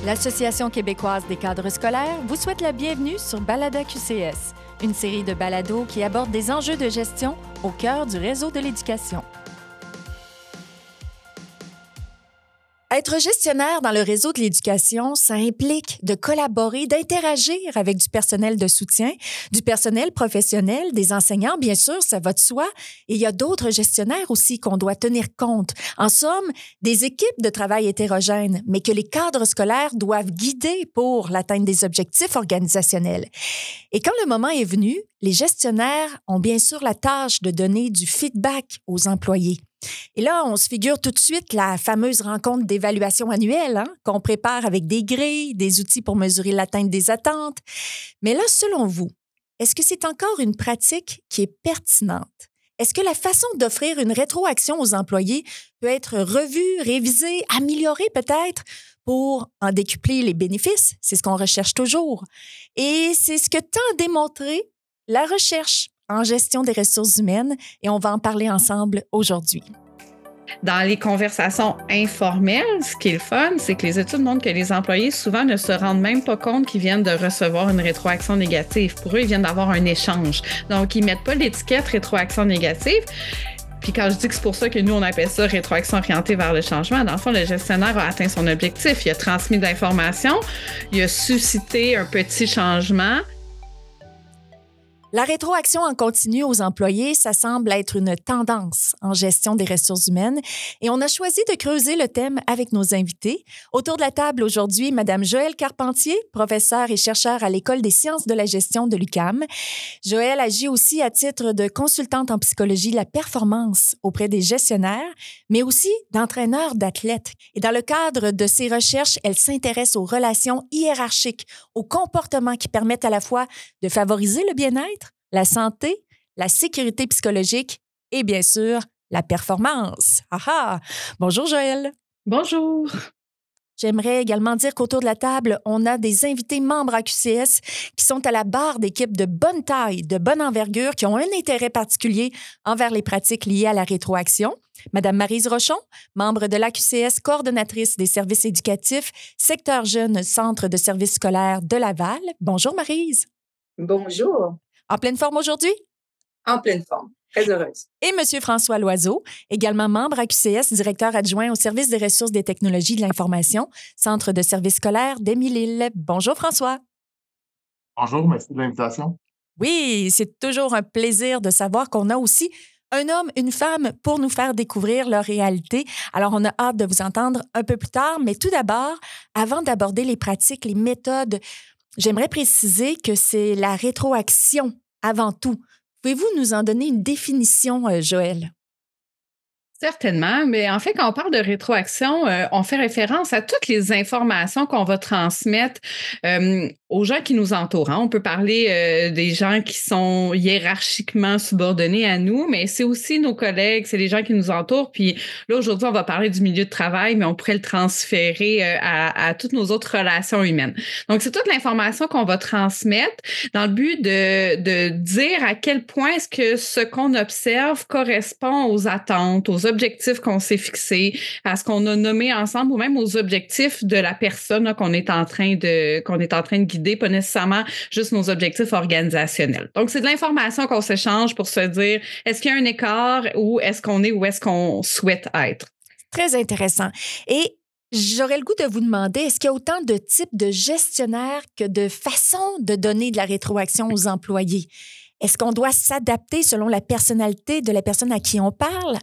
L'Association québécoise des cadres scolaires vous souhaite la bienvenue sur Balada QCS, une série de balados qui aborde des enjeux de gestion au cœur du réseau de l'éducation. Être gestionnaire dans le réseau de l'éducation, ça implique de collaborer, d'interagir avec du personnel de soutien, du personnel professionnel, des enseignants, bien sûr, ça va de soi. Et il y a d'autres gestionnaires aussi qu'on doit tenir compte. En somme, des équipes de travail hétérogènes, mais que les cadres scolaires doivent guider pour l'atteinte des objectifs organisationnels. Et quand le moment est venu, les gestionnaires ont bien sûr la tâche de donner du feedback aux employés. Et là, on se figure tout de suite la fameuse rencontre d'évaluation annuelle qu'on prépare avec des grilles, des outils pour mesurer l'atteinte des attentes. Mais là, selon vous, est-ce que c'est encore une pratique qui est pertinente? Est-ce que la façon d'offrir une rétroaction aux employés peut être revue, révisée, améliorée peut-être pour en décupler les bénéfices? C'est ce qu'on recherche toujours. Et c'est ce que tend à démontrer la recherche en gestion des ressources humaines et on va en parler ensemble aujourd'hui. Dans les conversations informelles, ce qui est le fun, c'est que les études montrent que les employés souvent ne se rendent même pas compte qu'ils viennent de recevoir une rétroaction négative. Pour eux, ils viennent d'avoir un échange. Donc, ils ne mettent pas l'étiquette rétroaction négative. Puis quand je dis que c'est pour ça que nous, on appelle ça rétroaction orientée vers le changement, dans le fond, le gestionnaire a atteint son objectif. Il a transmis de l'information, il a suscité un petit changement. La rétroaction en continu aux employés, ça semble être une tendance en gestion des ressources humaines et on a choisi de creuser le thème avec nos invités. Autour de la table aujourd'hui, Mme Joëlle Carpentier, professeure et chercheure à l'École des sciences de la gestion de l'UQAM. Joëlle agit aussi à titre de consultante en psychologie de la performance auprès des gestionnaires, mais aussi d'entraîneur d'athlètes. Et dans le cadre de ses recherches, elle s'intéresse aux relations hiérarchiques, aux comportements qui permettent à la fois de favoriser le bien-être, la santé, la sécurité psychologique et bien sûr, la performance. Ah! Bonjour Joëlle. Bonjour. J'aimerais également dire qu'autour de la table, on a des invités membres à QCS qui sont à la barre d'équipes de bonne taille, de bonne envergure, qui ont un intérêt particulier envers les pratiques liées à la rétroaction. Madame Maryse Rochon, membre de l'AQCS, coordonnatrice des services éducatifs, secteur jeune, centre de services scolaires de Laval. Bonjour Maryse. Bonjour. En pleine forme aujourd'hui? En pleine forme. Très heureuse. Et M. François Loiseau, également membre à QCS, directeur adjoint au service des ressources des technologies de l'information, centre de services scolaires d'Émile-Île. Bonjour François. Bonjour, merci de l'invitation. Oui, c'est toujours un plaisir de savoir qu'on a aussi un homme, une femme pour nous faire découvrir leur réalité. Alors, on a hâte de vous entendre un peu plus tard, mais tout d'abord, avant d'aborder les pratiques, les méthodes, j'aimerais préciser que c'est la rétroaction avant tout. Pouvez-vous nous en donner une définition, Joëlle? Certainement, mais en fait, quand on parle de rétroaction, on fait référence à toutes les informations qu'on va transmettre aux gens qui nous entourent. On peut parler des gens qui sont hiérarchiquement subordonnés à nous, mais c'est aussi nos collègues, c'est les gens qui nous entourent. Puis là, aujourd'hui, on va parler du milieu de travail, mais on pourrait le transférer à toutes nos autres relations humaines. Donc, c'est toute l'information qu'on va transmettre dans le but de dire à quel point est-ce que ce qu'on observe correspond aux attentes, aux objectifs qu'on s'est fixés, à ce qu'on a nommé ensemble ou même aux objectifs de la personne là, qu'on est en train de guider, pas nécessairement juste nos objectifs organisationnels. Donc, c'est de l'information qu'on s'échange pour se dire est-ce qu'il y a un écart ou est-ce qu'on est où est-ce qu'on souhaite être. Très intéressant. Et j'aurais le goût de vous demander, est-ce qu'il y a autant de types de gestionnaires que de façons de donner de la rétroaction aux employés? Est-ce qu'on doit s'adapter selon la personnalité de la personne à qui on parle?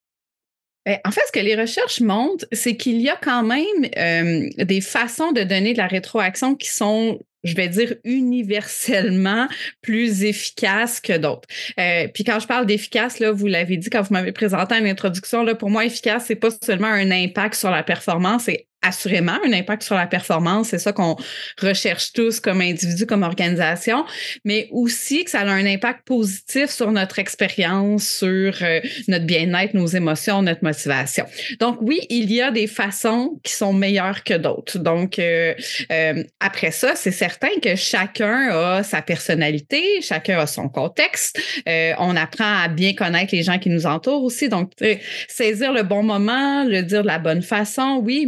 En fait, ce que les recherches montrent, c'est qu'il y a quand même des façons de donner de la rétroaction qui sont, je vais dire, universellement plus efficaces que d'autres. Puis quand je parle d'efficace, là, vous l'avez dit quand vous m'avez présenté en introduction, là, pour moi, efficace, c'est pas seulement un impact sur la performance, c'est assurément un impact sur la performance. C'est ça qu'on recherche tous comme individu, comme organisation, mais aussi que ça a un impact positif sur notre expérience, sur notre bien-être, nos émotions, notre motivation. Donc oui, il y a des façons qui sont meilleures que d'autres. Donc après ça, c'est certain que chacun a sa personnalité, chacun a son contexte. On apprend à bien connaître les gens qui nous entourent aussi. Donc saisir le bon moment, le dire de la bonne façon, oui, mais il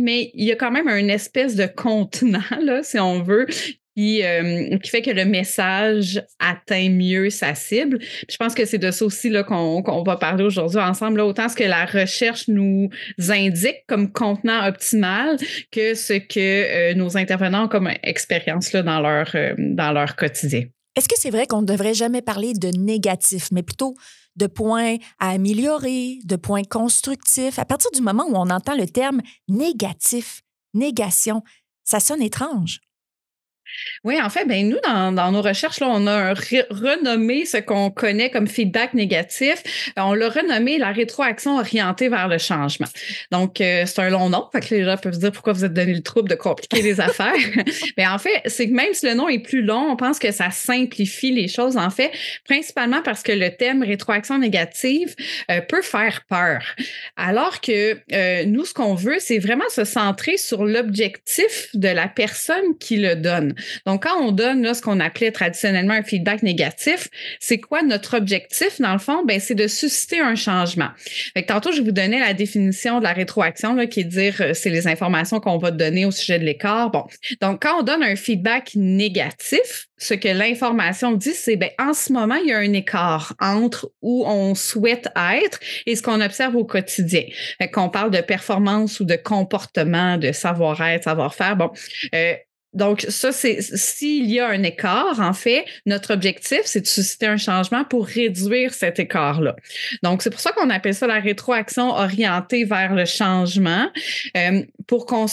y a quand même une espèce de contenant, là, si on veut, qui fait que le message atteint mieux sa cible. Puis je pense que c'est de ça aussi là, qu'on va parler aujourd'hui ensemble, là, autant ce que la recherche nous indique comme contenant optimal que ce que nos intervenants ont comme expérience là, dans leur quotidien. Est-ce que c'est vrai qu'on ne devrait jamais parler de négatif, mais plutôt de points à améliorer, de points constructifs? À partir du moment où on entend le terme négatif, négation, ça sonne étrange. Oui, en fait, ben nous, dans nos recherches, là, on a renommé ce qu'on connaît comme feedback négatif. On l'a renommé la rétroaction orientée vers le changement. Donc, c'est un long nom. Fait que les gens peuvent se dire pourquoi vous êtes donné le trouble de compliquer les affaires. Mais en fait, c'est que même si le nom est plus long, on pense que ça simplifie les choses. En fait, principalement parce que le thème rétroaction négative peut faire peur. Alors que nous, ce qu'on veut, c'est vraiment se centrer sur l'objectif de la personne qui le donne. Donc, quand on donne là, ce qu'on appelait traditionnellement un feedback négatif, c'est quoi notre objectif, dans le fond? Ben, c'est de susciter un changement. Fait que tantôt, je vous donnais la définition de la rétroaction, là, qui est de dire c'est les informations qu'on va donner au sujet de l'écart. Bon. Donc, quand on donne un feedback négatif, ce que l'information dit, c'est ben en ce moment, il y a un écart entre où on souhaite être et ce qu'on observe au quotidien. Fait qu'on parle de performance ou de comportement, de savoir-être, savoir-faire. Bon, donc, ça, c'est s'il y a un écart, en fait, notre objectif, c'est de susciter un changement pour réduire cet écart-là. Donc, c'est pour ça qu'on appelle ça la rétroaction orientée vers le changement, pour qu'on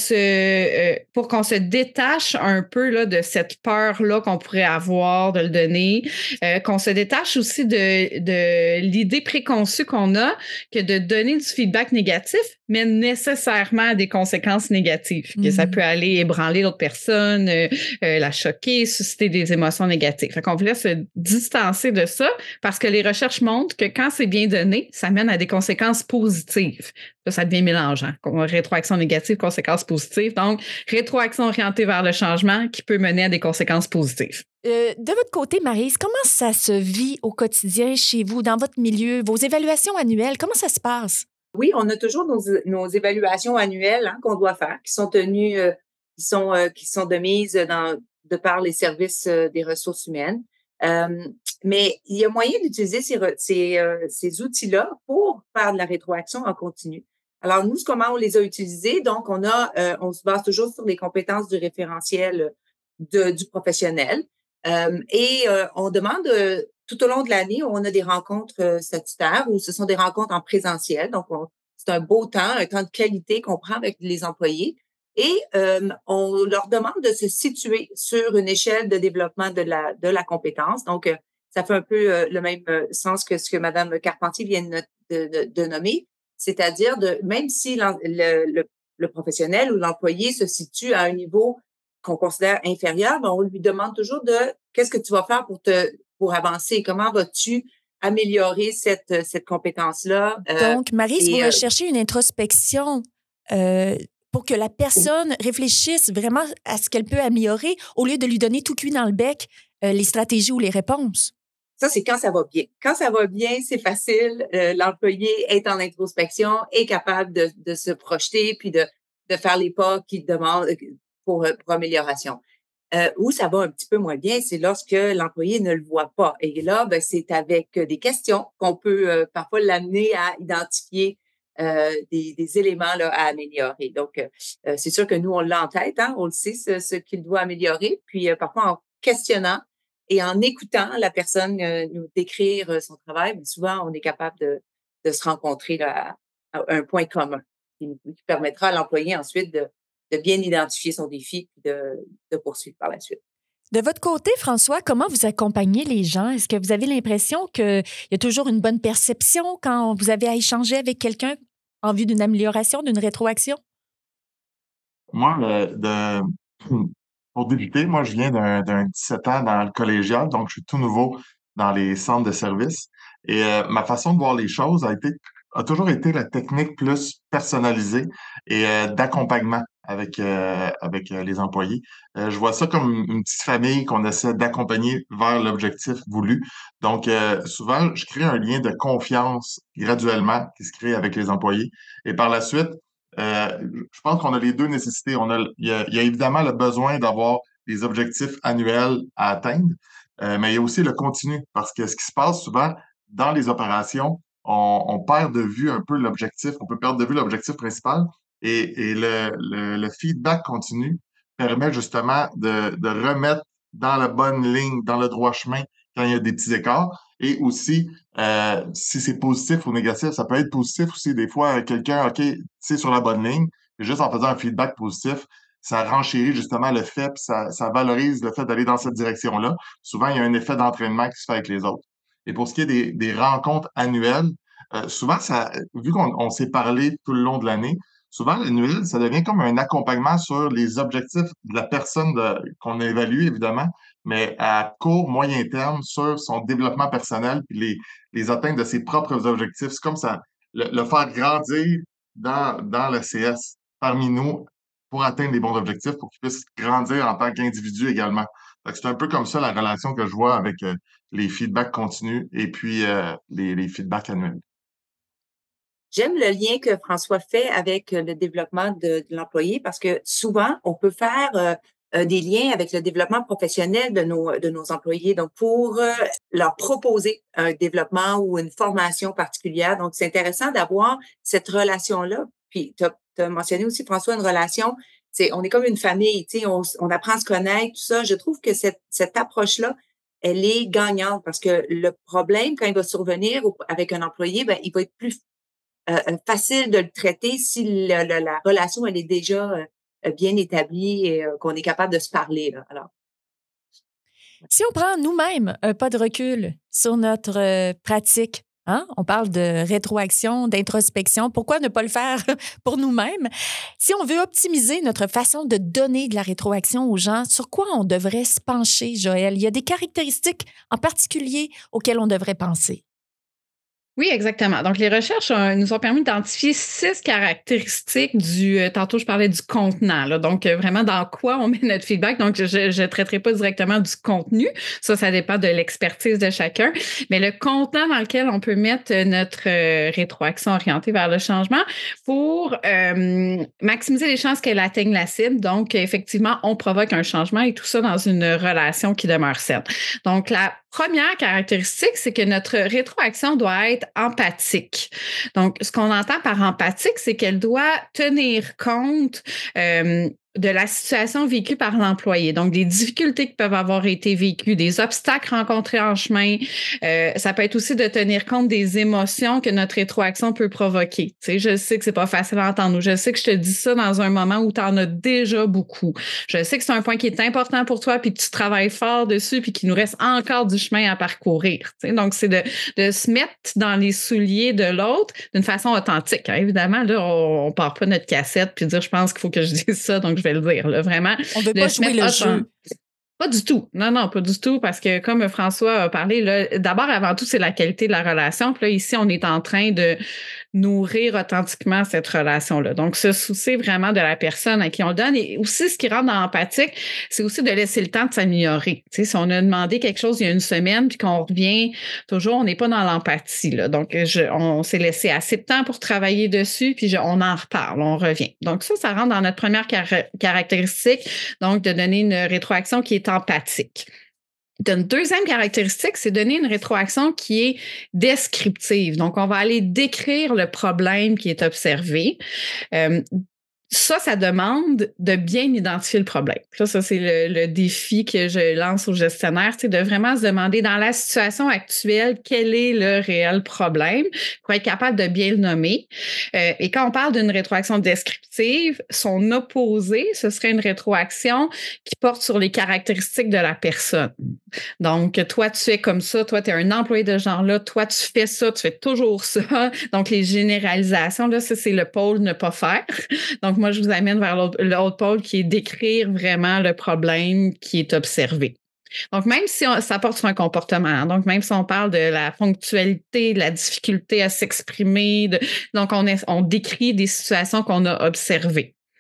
se détache un peu là, de cette peur-là qu'on pourrait avoir de le donner, qu'on se détache aussi de l'idée préconçue qu'on a que de donner du feedback négatif mène nécessairement à des conséquences négatives, que ça peut aller ébranler l'autre personne, la choquer, susciter des émotions négatives. Fait qu'on voulait se distancer de ça parce que les recherches montrent que quand c'est bien donné, ça mène à des conséquences positives. Là, ça devient mélangeant. Rétroaction négative, conséquences positives. Donc, rétroaction orientée vers le changement qui peut mener à des conséquences positives. De votre côté, Maryse, comment ça se vit au quotidien chez vous, dans votre milieu, vos évaluations annuelles, comment ça se passe? Oui, on a toujours nos évaluations annuelles qu'on doit faire, qui sont tenues, qui sont de mise de par les services des ressources humaines. Mais il y a moyen d'utiliser ces outils-là pour faire de la rétroaction en continu. Alors, nous, comment on les a utilisés? Donc, on se base toujours sur les compétences du référentiel du professionnel. On demande tout au long de l'année, on a des rencontres statutaires ou ce sont des rencontres en présentiel. Donc, c'est un beau temps, un temps de qualité qu'on prend avec les employés. Et on leur demande de se situer sur une échelle de développement de la compétence. Donc, ça fait un peu le même sens que ce que Mme Carpentier vient de nommer, c'est-à-dire même si le professionnel ou l'employé se situe à un niveau qu'on considère inférieur, ben on lui demande toujours qu'est-ce que tu vas faire pour avancer, comment vas-tu améliorer cette compétence-là. Donc, Maryse, vous recherchez une introspection pour que la personne réfléchisse vraiment à ce qu'elle peut améliorer au lieu de lui donner tout cuit dans le bec les stratégies ou les réponses. Ça, c'est quand ça va bien. Quand ça va bien, c'est facile. L'employé est en introspection, est capable de se projeter puis de faire les pas qu'il demande pour amélioration. Où ça va un petit peu moins bien, c'est lorsque l'employé ne le voit pas. Et là, ben, c'est avec des questions qu'on peut parfois l'amener à identifier des éléments là, à améliorer. Donc, c'est sûr que nous, on l'a en tête, on le sait, ce qu'il doit améliorer. Puis, parfois, en questionnant et en écoutant la personne nous décrire son travail, bien souvent, on est capable de se rencontrer là, à un point commun qui permettra à l'employé ensuite de bien identifier son défi et de poursuivre par la suite. De votre côté, François, comment vous accompagnez les gens? Est-ce que vous avez l'impression qu'il y a toujours une bonne perception quand vous avez à échanger avec quelqu'un en vue d'une amélioration, d'une rétroaction? Moi, pour débuter, moi, je viens d'un 17 ans dans le collégial, donc je suis tout nouveau dans les centres de services. Et ma façon de voir les choses a toujours été la technique plus personnalisée et d'accompagnement avec les employés. Je vois ça comme une petite famille qu'on essaie d'accompagner vers l'objectif voulu. Donc, souvent, je crée un lien de confiance graduellement qui se crée avec les employés. Et par la suite, je pense qu'on a les deux nécessités. Il y a évidemment le besoin d'avoir des objectifs annuels à atteindre, mais il y a aussi le continu, parce que ce qui se passe souvent dans les opérations, on perd de vue un peu l'objectif, on peut perdre de vue l'objectif principal, et le feedback continu permet justement de remettre dans la bonne ligne, dans le droit chemin, quand il y a des petits écarts, et aussi, si c'est positif ou négatif, ça peut être positif aussi. Des fois, quelqu'un, OK, c'est sur la bonne ligne, et juste en faisant un feedback positif, ça renchérit justement le fait, puis ça valorise le fait d'aller dans cette direction-là. Souvent, il y a un effet d'entraînement qui se fait avec les autres. Et pour ce qui est des rencontres annuelles, souvent, vu qu'on s'est parlé tout le long de l'année, souvent, l'annuel, ça devient comme un accompagnement sur les objectifs de la personne qu'on évalue, évidemment, mais à court, moyen terme, sur son développement personnel, puis les atteintes de ses propres objectifs. C'est comme ça, le faire grandir dans le CS parmi nous pour atteindre les bons objectifs, pour qu'il puisse grandir en tant qu'individu également. Fait que c'est un peu comme ça la relation que je vois avec les feedbacks continus et puis les feedbacks annuels. J'aime le lien que François fait avec le développement de l'employé parce que souvent, on peut faire des liens avec le développement professionnel de nos employés. Donc, pour leur proposer un développement ou une formation particulière. Donc, c'est intéressant d'avoir cette relation-là. Puis, tu as mentionné aussi, François, une relation, on est comme une famille, on apprend à se connaître, tout ça. Je trouve que cette approche-là, elle est gagnante parce que le problème, quand il va survenir avec un employé, ben, il va être plus facile de le traiter si la relation elle est déjà bien établie et qu'on est capable de se parler. Là. Alors, Si on prend nous-mêmes un pas de recul sur notre pratique, hein? On parle de rétroaction, d'introspection. Pourquoi ne pas le faire pour nous-mêmes? Si on veut optimiser notre façon de donner de la rétroaction aux gens, sur quoi on devrait se pencher, Joël? Il y a des caractéristiques en particulier auxquelles on devrait penser. Oui, exactement. Donc, les recherches nous ont permis d'identifier 6 caractéristiques tantôt, je parlais du contenant, là. Donc, vraiment, dans quoi on met notre feedback. Donc, je ne traiterai pas directement du contenu. Ça dépend de l'expertise de chacun. Mais le contenant dans lequel on peut mettre notre rétroaction orientée vers le changement pour maximiser les chances qu'elle atteigne la cible. Donc, effectivement, on provoque un changement et tout ça dans une relation qui demeure saine. Donc, la première caractéristique, c'est que notre rétroaction doit être empathique. Donc, ce qu'on entend par empathique, c'est qu'elle doit tenir compte de la situation vécue par l'employé. Donc, des difficultés qui peuvent avoir été vécues, des obstacles rencontrés en chemin. Ça peut être aussi de tenir compte des émotions que notre rétroaction peut provoquer. Tu sais, je sais que c'est pas facile à entendre. Je sais que je te dis ça dans un moment où tu en as déjà beaucoup. Je sais que c'est un point qui est important pour toi puis que tu travailles fort dessus puis qu'il nous reste encore du chemin à parcourir. Tu sais. Donc, c'est de se mettre dans les souliers de l'autre d'une façon authentique. Hein. Évidemment, là, on part pas notre cassette puis dire, je pense qu'il faut que je dise ça, donc je vais le dire. Là, vraiment, on ne veut pas jouer le jeu. Pas du tout. Non, pas du tout, parce que comme François a parlé, là, d'abord, avant tout, c'est la qualité de la relation. Puis là, ici, on est en train de nourrir authentiquement cette relation-là. Donc, se soucier vraiment de la personne à qui on le donne. Et aussi, ce qui rend dans l'empathique, c'est aussi de laisser le temps de s'améliorer. Tu sais, si on a demandé quelque chose il y a une semaine, puis qu'on revient, toujours, on n'est pas dans l'empathie. Là. Donc, on s'est laissé assez de temps pour travailler dessus, puis on en reparle, on revient. Donc, ça rentre dans notre première caractéristique, donc de donner une rétroaction qui est empathique. Une deuxième caractéristique, c'est donner une rétroaction qui est descriptive. Donc, on va aller décrire le problème qui est observé. Ça demande de bien identifier le problème. Ça c'est le défi que je lance aux gestionnaires, c'est de vraiment se demander dans la situation actuelle quel est le réel problème pour être capable de bien le nommer. Et quand on parle d'une rétroaction descriptive, son opposé, ce serait une rétroaction qui porte sur les caractéristiques de la personne. Donc, toi, tu es comme ça, toi, tu es un employé de ce genre-là, toi, tu fais ça, tu fais toujours ça. Donc, les généralisations, là, ça, c'est le pôle ne pas faire. Donc, moi, je vous amène vers l'autre pôle qui est d'écrire vraiment le problème qui est observé. Donc, même si ça porte sur un comportement, donc même si on parle de la ponctualité, de la difficulté à s'exprimer, donc on décrit des situations qu'on a observées.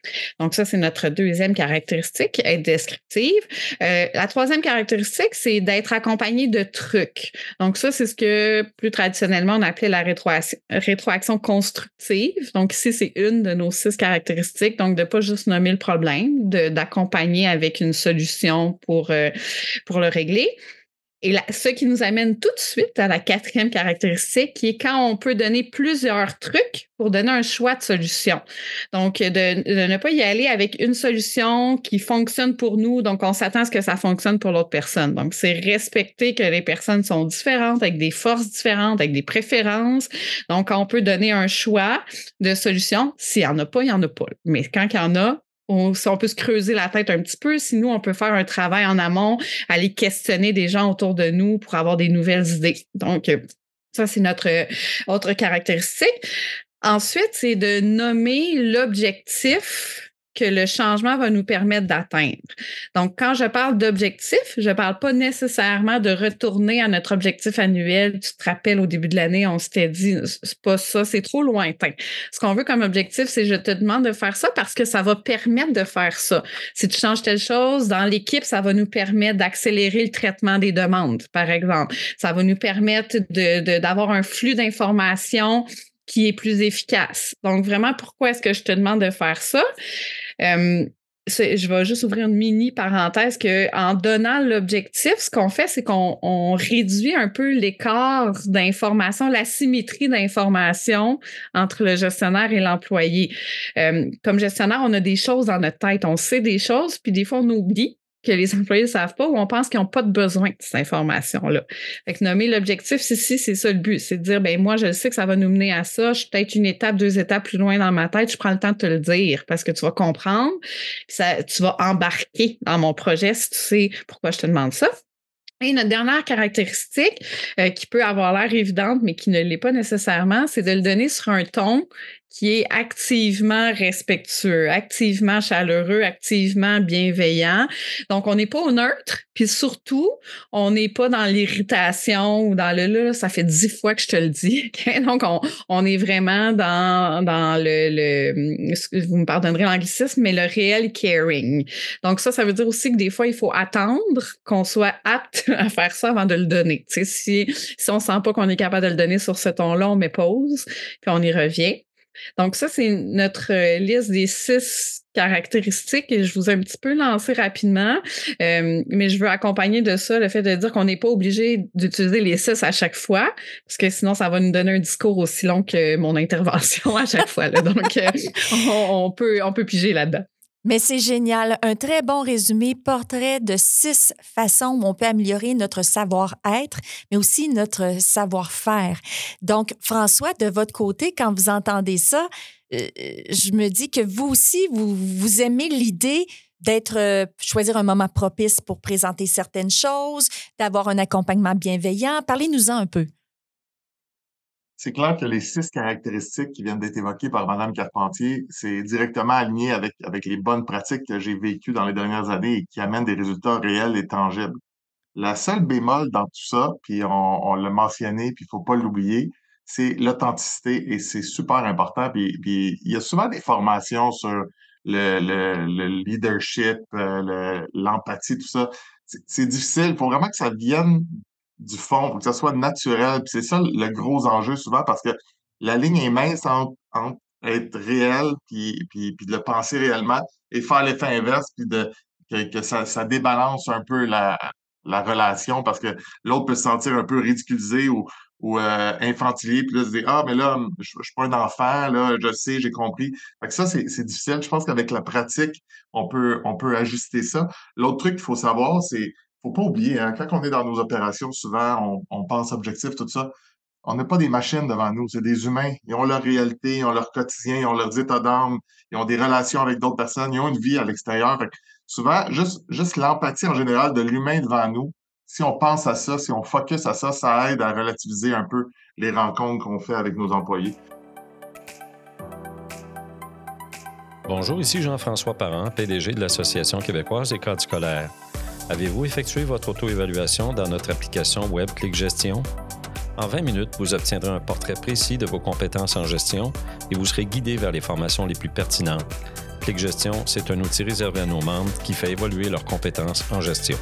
Donc, ça, c'est notre deuxième caractéristique, être descriptive. La troisième caractéristique, c'est d'être accompagné de trucs. Donc, ça, c'est ce que plus traditionnellement, on appelait la rétroaction constructive. Donc, ici, c'est une de nos 6 caractéristiques. Donc, de ne pas juste nommer le problème, d'accompagner avec une solution pour le régler. Et ce qui nous amène tout de suite à la 4e caractéristique, qui est quand on peut donner plusieurs trucs pour donner un choix de solution. Donc, de ne pas y aller avec une solution qui fonctionne pour nous, donc on s'attend à ce que ça fonctionne pour l'autre personne. Donc, c'est respecter que les personnes sont différentes, avec des forces différentes, avec des préférences. Donc, on peut donner un choix de solution. S'il n'y en a pas, il n'y en a pas. Mais quand il y en a, si on peut se creuser la tête un petit peu, si nous, on peut faire un travail en amont, aller questionner des gens autour de nous pour avoir des nouvelles idées. Donc, ça, c'est notre autre caractéristique. Ensuite, c'est de nommer l'objectif que le changement va nous permettre d'atteindre. Donc, quand je parle d'objectif, je ne parle pas nécessairement de retourner à notre objectif annuel. Tu te rappelles, au début de l'année, on s'était dit, c'est pas ça, c'est trop lointain. Ce qu'on veut comme objectif, c'est je te demande de faire ça parce que ça va permettre de faire ça. Si tu changes telle chose, dans l'équipe, ça va nous permettre d'accélérer le traitement des demandes, par exemple. Ça va nous permettre d'avoir un flux d'informations qui est plus efficace. Donc, vraiment, pourquoi est-ce que je te demande de faire ça? Je vais juste ouvrir une mini parenthèse qu'en donnant l'objectif, ce qu'on fait, c'est qu'on réduit un peu l'écart d'information, l'asymétrie d'information entre le gestionnaire et l'employé. Comme gestionnaire, on a des choses dans notre tête, on sait des choses, puis des fois, on oublie que les employés ne savent pas ou on pense qu'ils n'ont pas de besoin de cette information-là. Fait que nommer l'objectif, c'est ça le but. C'est de dire, ben moi, je sais que ça va nous mener à ça. Je suis peut-être 1 étape, 2 étapes plus loin dans ma tête. Je prends le temps de te le dire parce que tu vas comprendre. Tu vas embarquer dans mon projet si tu sais pourquoi je te demande ça. Et notre dernière caractéristique, qui peut avoir l'air évidente, mais qui ne l'est pas nécessairement, c'est de le donner sur un ton qui est activement respectueux, activement chaleureux, activement bienveillant. Donc, on n'est pas au neutre, puis surtout, on n'est pas dans l'irritation ou dans là, ça fait 10 fois que je te le dis. Okay? Donc, on est vraiment dans vous me pardonnerez l'anglicisme, mais le réel caring. Donc, ça veut dire aussi que des fois, il faut attendre qu'on soit apte à faire ça avant de le donner. Tu sais, si on ne sent pas qu'on est capable de le donner sur ce ton-là, on met pause, puis on y revient. Donc, ça, c'est notre liste des 6 caractéristiques et je vous ai un petit peu lancé rapidement, mais je veux accompagner de ça le fait de dire qu'on n'est pas obligé d'utiliser les 6 à chaque fois, parce que sinon, ça va nous donner un discours aussi long que mon intervention à chaque fois. Là. Donc, on peut piger là-dedans. Mais c'est génial. Un très bon résumé, portrait de 6 façons où on peut améliorer notre savoir-être, mais aussi notre savoir-faire. Donc, François, de votre côté, quand vous entendez ça, je me dis que vous aussi, vous aimez l'idée choisir un moment propice pour présenter certaines choses, d'avoir un accompagnement bienveillant. Parlez-nous-en un peu. C'est clair que les 6 caractéristiques qui viennent d'être évoquées par Mme Carpentier, c'est directement aligné avec les bonnes pratiques que j'ai vécues dans les dernières années et qui amènent des résultats réels et tangibles. La seule bémol dans tout ça, puis on l'a mentionné, puis il faut pas l'oublier, c'est l'authenticité et c'est super important. Puis il y a souvent des formations sur le leadership, l'empathie, tout ça. C'est difficile. Il faut vraiment que ça vienne du fond, pour que ça soit naturel. Puis c'est ça le gros enjeu souvent parce que la ligne est mince entre être réel puis de le penser réellement et faire l'effet inverse puis que ça débalance un peu la relation parce que l'autre peut se sentir un peu ridiculisé ou infantilé puis là se dire mais là je suis pas un enfant là je sais j'ai compris. Fait que ça c'est difficile. Je pense qu'avec la pratique on peut ajuster ça. L'autre truc qu'il faut savoir c'est faut pas oublier, hein, quand on est dans nos opérations, souvent, on pense objectif, tout ça. On n'a pas des machines devant nous, c'est des humains. Ils ont leur réalité, ils ont leur quotidien, ils ont leurs états d'âme, ils ont des relations avec d'autres personnes, ils ont une vie à l'extérieur. Fait que souvent, juste l'empathie en général de l'humain devant nous, si on pense à ça, si on focus à ça, ça aide à relativiser un peu les rencontres qu'on fait avec nos employés. Bonjour, ici Jean-François Parent, PDG de l'Association québécoise des cadres scolaires. Avez-vous effectué votre auto-évaluation dans notre application Web Clic Gestion? En 20 minutes, vous obtiendrez un portrait précis de vos compétences en gestion et vous serez guidé vers les formations les plus pertinentes. ClickGestion, c'est un outil réservé à nos membres qui fait évoluer leurs compétences en gestion.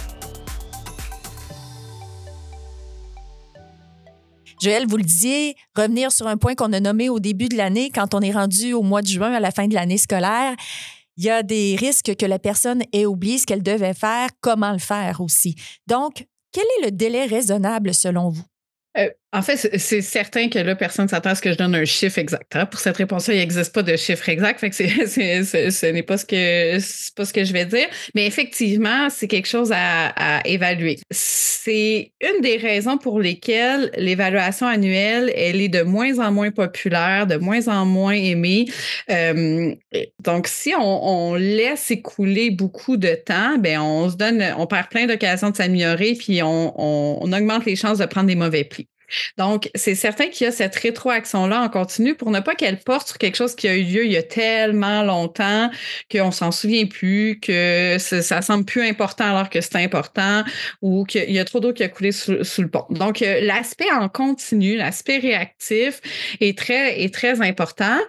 Joël, vous le disiez, revenir sur un point qu'on a nommé au début de l'année, quand on est rendu au mois de juin, à la fin de l'année scolaire, il y a des risques que la personne ait oublié ce qu'elle devait faire, comment le faire aussi. Donc, quel est le délai raisonnable selon vous? En fait, c'est certain que là, personne ne s'attend à ce que je donne un chiffre exact. Hein. Pour cette réponse-là, il n'existe pas de chiffre exact. Fait que ce n'est pas c'est pas ce que je vais dire. Mais effectivement, c'est quelque chose à évaluer. C'est une des raisons pour lesquelles l'évaluation annuelle, elle est de moins en moins populaire, de moins en moins aimée. Donc, si on laisse écouler beaucoup de temps, ben on perd plein d'occasions de s'améliorer, puis on augmente les chances de prendre des mauvais plis. Donc, c'est certain qu'il y a cette rétroaction-là en continu pour ne pas qu'elle porte sur quelque chose qui a eu lieu il y a tellement longtemps qu'on s'en souvient plus, que ça semble plus important alors que c'est important ou qu'il y a trop d'eau qui a coulé sous le pont. Donc, l'aspect en continu, l'aspect réactif est très important.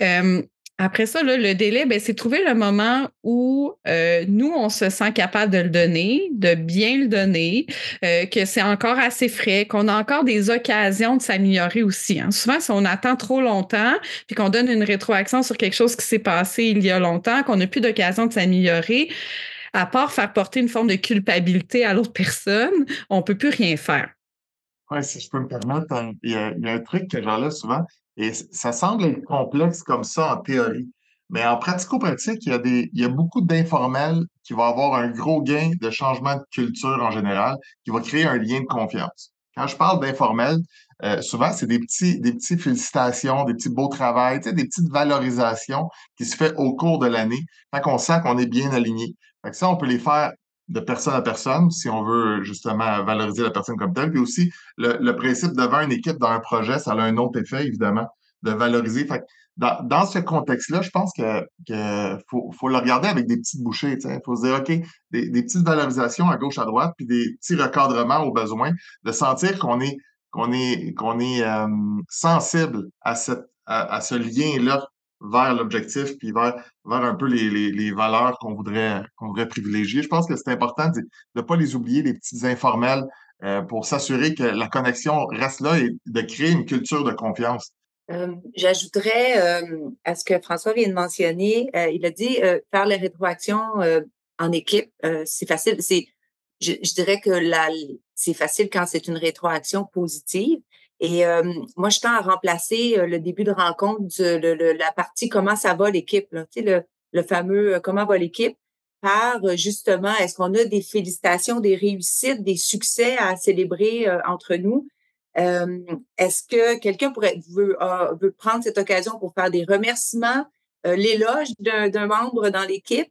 Après ça, là, le délai, ben, c'est trouver le moment où nous, on se sent capable de le donner, de bien le donner, que c'est encore assez frais, qu'on a encore des occasions de s'améliorer aussi. Hein. Souvent, si on attend trop longtemps puis qu'on donne une rétroaction sur quelque chose qui s'est passé il y a longtemps, qu'on n'a plus d'occasion de s'améliorer, à part faire porter une forme de culpabilité à l'autre personne, on ne peut plus rien faire. Oui, si je peux me permettre, il y a un truc que j'en ai souvent, et ça semble être complexe comme ça en théorie. Mais en pratico-pratique, il y a beaucoup d'informels qui vont avoir un gros gain de changement de culture en général, qui va créer un lien de confiance. Quand je parle d'informel, souvent, c'est des petits félicitations, des petits beaux travails, tu sais, des petites valorisations qui se fait au cours de l'année, quand on sent qu'on est bien aligné. Fait que ça, on peut les faire de personne à personne, si on veut justement valoriser la personne comme telle. Puis aussi, le principe devant une équipe dans un projet, ça a un autre effet, évidemment, de valoriser. Fait que dans ce contexte-là, je pense que faut le regarder avec des petites bouchées. Il faut se dire, OK, des petites valorisations à gauche, à droite, puis des petits recadrements aux besoins, de sentir qu'on est sensible à à ce lien-là vers l'objectif, puis vers un peu les valeurs qu'on voudrait privilégier. Je pense que c'est important de ne pas les oublier, les petits informels, pour s'assurer que la connexion reste là et de créer une culture de confiance. J'ajouterais à ce que François vient de mentionner, il a dit faire les rétroactions en équipe, c'est facile. Je dirais que c'est facile quand c'est une rétroaction positive. Et moi, je tends à remplacer le début de rencontre la partie comment ça va l'équipe, là, tu sais, le fameux comment va l'équipe par justement est-ce qu'on a des félicitations, des réussites, des succès à célébrer entre nous. Est-ce que quelqu'un veut prendre cette occasion pour faire des remerciements, l'éloge d'un membre dans l'équipe?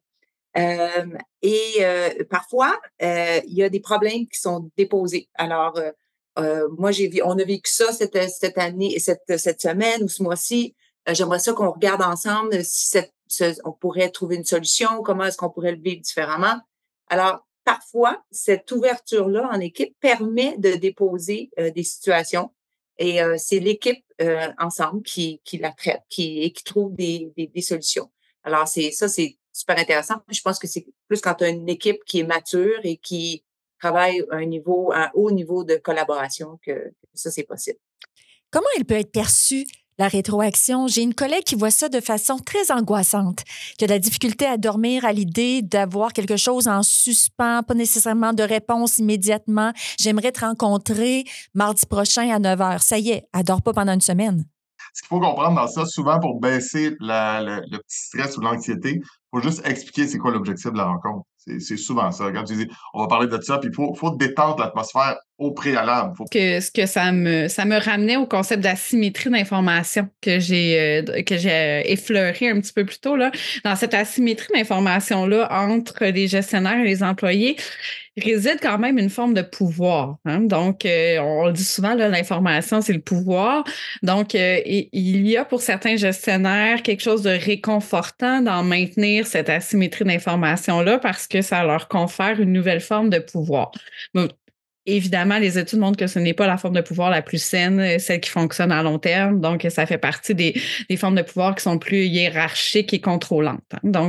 Parfois, il y a des problèmes qui sont déposés. Alors, moi, on a vécu ça cette année, cette semaine ou ce mois-ci. J'aimerais ça qu'on regarde ensemble si on pourrait trouver une solution, comment est-ce qu'on pourrait le vivre différemment. Alors, parfois, cette ouverture-là en équipe permet de déposer des situations et c'est l'équipe ensemble qui la traite et qui trouve des solutions. Alors, c'est super intéressant. Je pense que c'est plus quand tu as une équipe qui est mature et qui travaille à un haut niveau de collaboration que ça, c'est possible. Comment elle peut être perçue, la rétroaction? J'ai une collègue qui voit ça de façon très angoissante, qui a de la difficulté à dormir à l'idée d'avoir quelque chose en suspens, pas nécessairement de réponse immédiatement. J'aimerais te rencontrer mardi prochain à 9h. Ça y est, elle ne dort pas pendant une semaine. Ce qu'il faut comprendre dans ça, souvent pour baisser le petit stress ou l'anxiété, il faut juste expliquer c'est quoi l'objectif de la rencontre. C'est souvent ça. Quand tu dis, on va parler de ça, puis il faut détendre l'atmosphère au préalable. Ce que ça me ramenait au concept d'asymétrie d'information que j'ai effleuré un petit peu plus tôt, là. Dans cette asymétrie d'information-là entre les gestionnaires et les employés, réside quand même une forme de pouvoir. Hein? Donc, on le dit souvent, là, l'information, c'est le pouvoir. Donc, il y a pour certains gestionnaires quelque chose de réconfortant d'en maintenir cette asymétrie d'information-là parce que ça leur confère une nouvelle forme de pouvoir. Donc, Évidemment, les études montrent que ce n'est pas la forme de pouvoir la plus saine, celle qui fonctionne à long terme. Donc, ça fait partie des formes de pouvoir qui sont plus hiérarchiques et contrôlantes.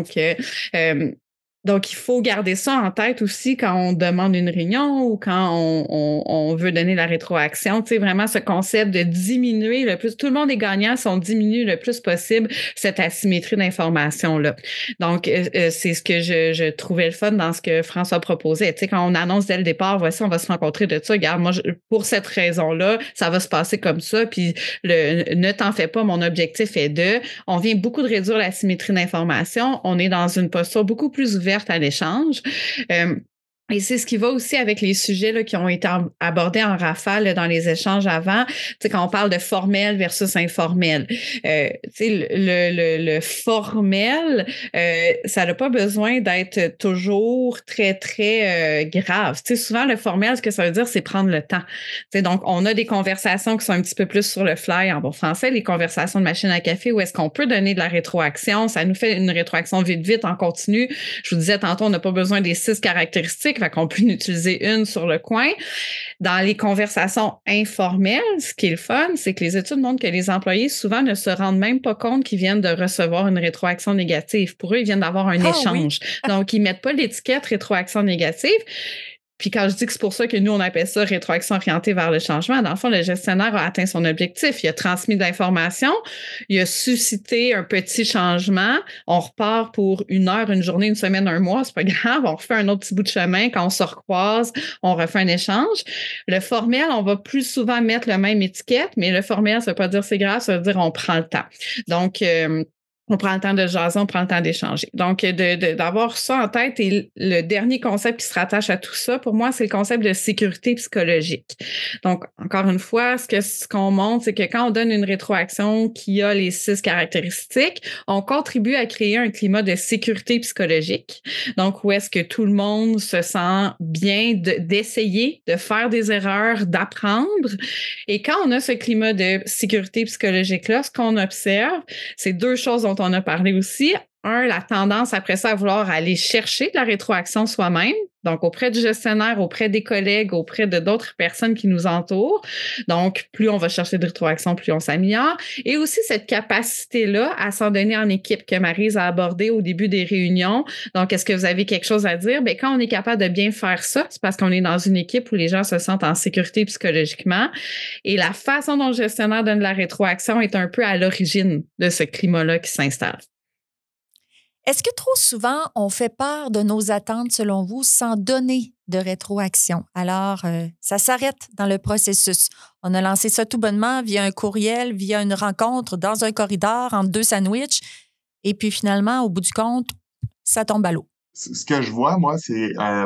Donc, il faut garder ça en tête aussi quand on demande une réunion ou quand on veut donner la rétroaction. Tu sais, vraiment ce concept de diminuer le plus. Tout le monde est gagnant si on diminue le plus possible cette asymétrie d'information-là. Donc, c'est ce que je trouvais le fun dans ce que François proposait. Tu sais, quand on annonce dès le départ, voici, on va se rencontrer de ça. Regarde, moi, pour cette raison-là, ça va se passer comme ça. Puis, ne t'en fais pas, mon objectif est de. On vient beaucoup de réduire l'asymétrie d'information. On est dans une posture beaucoup plus ouverte à l'échange. Et c'est ce qui va aussi avec les sujets là, qui ont été abordés en rafale là, dans les échanges avant. Tu sais, quand on parle de formel versus informel. Tu sais, le formel, ça n'a pas besoin d'être toujours très, très grave. Tu sais, souvent, le formel, ce que ça veut dire, c'est prendre le temps. Tu sais, donc, on a des conversations qui sont un petit peu plus sur le fly en bon français, les conversations de machine à café, où est-ce qu'on peut donner de la rétroaction. Ça nous fait une rétroaction vite, en continu. Je vous disais tantôt, on n'a pas besoin des 6 caractéristiques. Fait qu'on peut en utiliser une sur le coin. Dans les conversations informelles, ce qui est le fun, c'est que les études montrent que les employés, souvent, ne se rendent même pas compte qu'ils viennent de recevoir une rétroaction négative. Pour eux, ils viennent d'avoir un échange. Oui. Donc, ils mettent pas l'étiquette rétroaction négative. Puis quand je dis que c'est pour ça que nous, on appelle ça rétroaction orientée vers le changement, dans le fond, le gestionnaire a atteint son objectif. Il a transmis de l'information, il a suscité un petit changement. On repart pour 1 heure, 1 journée, 1 semaine, 1 mois, c'est pas grave. On refait un autre petit bout de chemin. Quand on se recroise, on refait un échange. Le formel, on va plus souvent mettre la même étiquette, mais le formel, ça veut pas dire c'est grave, ça veut dire on prend le temps. Donc, on prend le temps de jaser, on prend le temps d'échanger. Donc, d'avoir ça en tête. Et le dernier concept qui se rattache à tout ça, pour moi, c'est le concept de sécurité psychologique. Donc, encore une fois, ce qu'on montre, c'est que quand on donne une rétroaction qui a les 6 caractéristiques, on contribue à créer un climat de sécurité psychologique. Donc, où est-ce que tout le monde se sent bien d'essayer, de faire des erreurs, d'apprendre. Et quand on a ce climat de sécurité psychologique-là, ce qu'on observe, c'est 2 choses dont on a parlé aussi. 1, la tendance après ça à vouloir aller chercher de la rétroaction soi-même, donc auprès du gestionnaire, auprès des collègues, auprès de d'autres personnes qui nous entourent. Donc, plus on va chercher de rétroaction, plus on s'améliore. Et aussi cette capacité-là à s'en donner en équipe que Maryse a abordé au début des réunions. Donc, est-ce que vous avez quelque chose à dire? Bien, quand on est capable de bien faire ça, c'est parce qu'on est dans une équipe où les gens se sentent en sécurité psychologiquement. Et la façon dont le gestionnaire donne la rétroaction est un peu à l'origine de ce climat-là qui s'installe. Est-ce que trop souvent, on fait part de nos attentes, selon vous, sans donner de rétroaction? Alors, ça s'arrête dans le processus. On a lancé ça tout bonnement via un courriel, via une rencontre, dans un corridor, entre 2 sandwichs. Et puis finalement, au bout du compte, ça tombe à l'eau. Ce que je vois, moi, c'est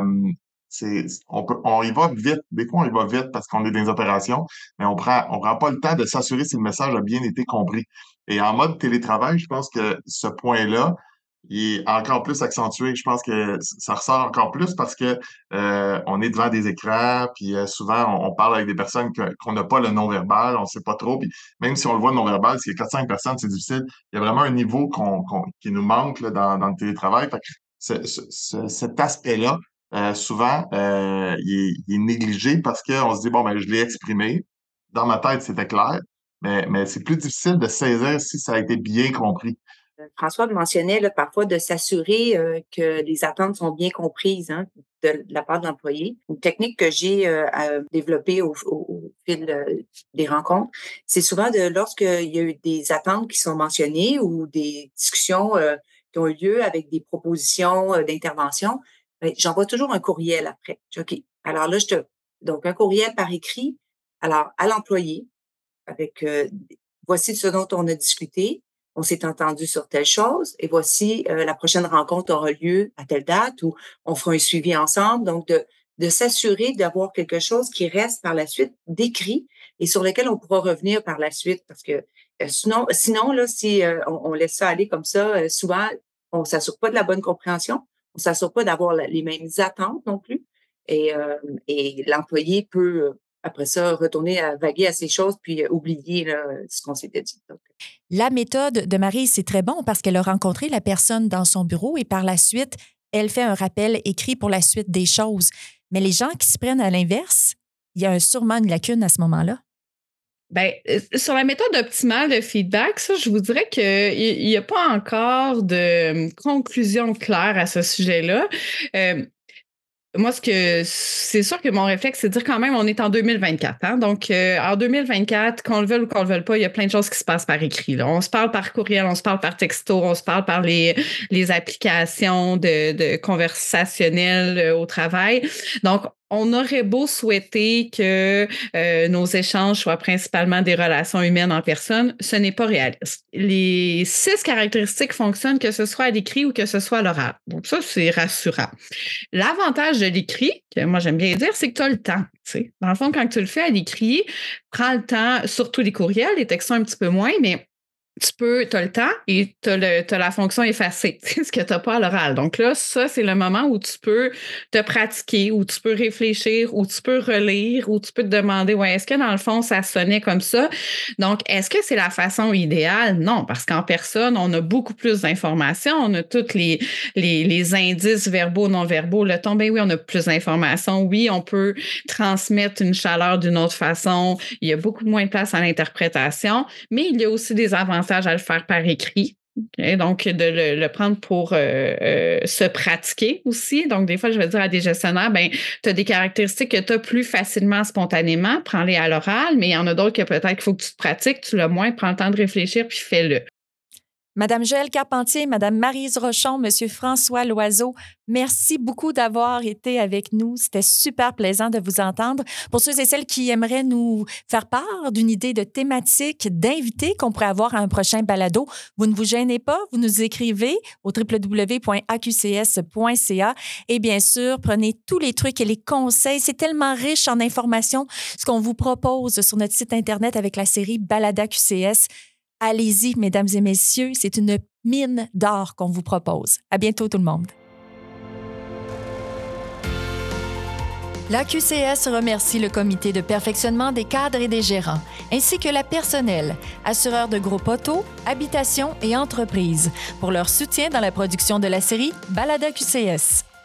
on y va vite. Des fois, on y va vite parce qu'on est dans les opérations, mais on prend pas le temps de s'assurer si le message a bien été compris. Et en mode télétravail, je pense que ce point-là, il est encore plus accentué. Je pense que ça ressort encore plus parce que on est devant des écrans, puis souvent on parle avec des personnes qu'on n'a pas le non-verbal, on sait pas trop. Puis même si on le voit le non-verbal, s'il y a 4-5 personnes, c'est difficile. Il y a vraiment un niveau qui nous manque là, dans le télétravail. Fait que cet aspect-là, souvent, il est négligé parce qu'on se dit, bon, ben, je l'ai exprimé. Dans ma tête, c'était clair, mais c'est plus difficile de saisir si ça a été bien compris. François mentionnait là, parfois de s'assurer que les attentes sont bien comprises de la part de l'employé. Une technique que j'ai développée au fil des rencontres, c'est souvent lorsqu'il y a eu des attentes qui sont mentionnées ou des discussions qui ont eu lieu avec des propositions d'intervention, j'envoie toujours un courriel après. OK. Alors là, donc un courriel par écrit, alors à l'employé, avec voici ce dont on a discuté. On s'est entendu sur telle chose et voici la prochaine rencontre aura lieu à telle date ou on fera un suivi ensemble. Donc, de s'assurer d'avoir quelque chose qui reste par la suite d'écrit et sur lequel on pourra revenir par la suite parce que sinon là, si on laisse ça aller comme ça, souvent, on s'assure pas de la bonne compréhension, on s'assure pas d'avoir les mêmes attentes non plus et l'employé peut après ça, retourner à vaguer à ces choses puis oublier là, ce qu'on s'était dit. Donc, la méthode de Maryse, c'est très bon parce qu'elle a rencontré la personne dans son bureau et par la suite, elle fait un rappel écrit pour la suite des choses. Mais les gens qui se prennent à l'inverse, il y a sûrement une lacune à ce moment-là. Bien, sur la méthode optimale de feedback, ça, je vous dirais qu'il n'y a pas encore de conclusion claire à ce sujet-là. Moi, c'est sûr que mon réflexe, c'est de dire quand même, on est en 2024. Hein? Donc, en 2024, qu'on le veuille ou qu'on le veuille pas, il y a plein de choses qui se passent par écrit. Là. On se parle par courriel, on se parle par texto, on se parle par les applications de conversationnel au travail. Donc, on aurait beau souhaiter que nos échanges soient principalement des relations humaines en personne, ce n'est pas réaliste. Les 6 caractéristiques fonctionnent que ce soit à l'écrit ou que ce soit à l'oral. Donc ça, c'est rassurant. L'avantage de l'écrit, que moi j'aime bien dire, c'est que tu as le temps. T'sais. Dans le fond, quand tu le fais à l'écrit, prends le temps, surtout les courriels, les textos un petit peu moins, mais tu as le temps et tu as la fonction effacer, ce que tu n'as pas à l'oral. Donc là, ça, c'est le moment où tu peux te pratiquer, où tu peux réfléchir, où tu peux relire, où tu peux te demander, ouais, est-ce que dans le fond, ça sonnait comme ça? Donc, est-ce que c'est la façon idéale? Non, parce qu'en personne, on a beaucoup plus d'informations, on a tous les indices verbaux, non-verbaux, le ton, ben oui, on a plus d'informations. Oui, on peut transmettre une chaleur d'une autre façon. Il y a beaucoup moins de place à l'interprétation, mais il y a aussi des avantages à le faire par écrit. Okay? Donc, de le prendre pour se pratiquer aussi. Donc, des fois, je vais dire à des gestionnaires, ben, tu as des caractéristiques que tu as plus facilement, spontanément, prends-les à l'oral, mais il y en a d'autres que peut-être qu'il faut que tu te pratiques, tu l'as moins, prends le temps de réfléchir puis fais-le. Madame Joëlle Carpentier, Madame Maryse Rochon, Monsieur François Loiseau, merci beaucoup d'avoir été avec nous. C'était super plaisant de vous entendre. Pour ceux et celles qui aimeraient nous faire part d'une idée de thématique, d'invité qu'on pourrait avoir à un prochain balado, vous ne vous gênez pas, vous nous écrivez au www.aqcs.ca et bien sûr, prenez tous les trucs et les conseils. C'est tellement riche en informations, ce qu'on vous propose sur notre site Internet avec la série Balada QCS. Allez-y, mesdames et messieurs, c'est une mine d'or qu'on vous propose. À bientôt tout le monde. La QCS remercie le comité de perfectionnement des cadres et des gérants, ainsi que la personnel, assureurs de groupe auto, habitation et entreprises, pour leur soutien dans la production de la série Balada QCS.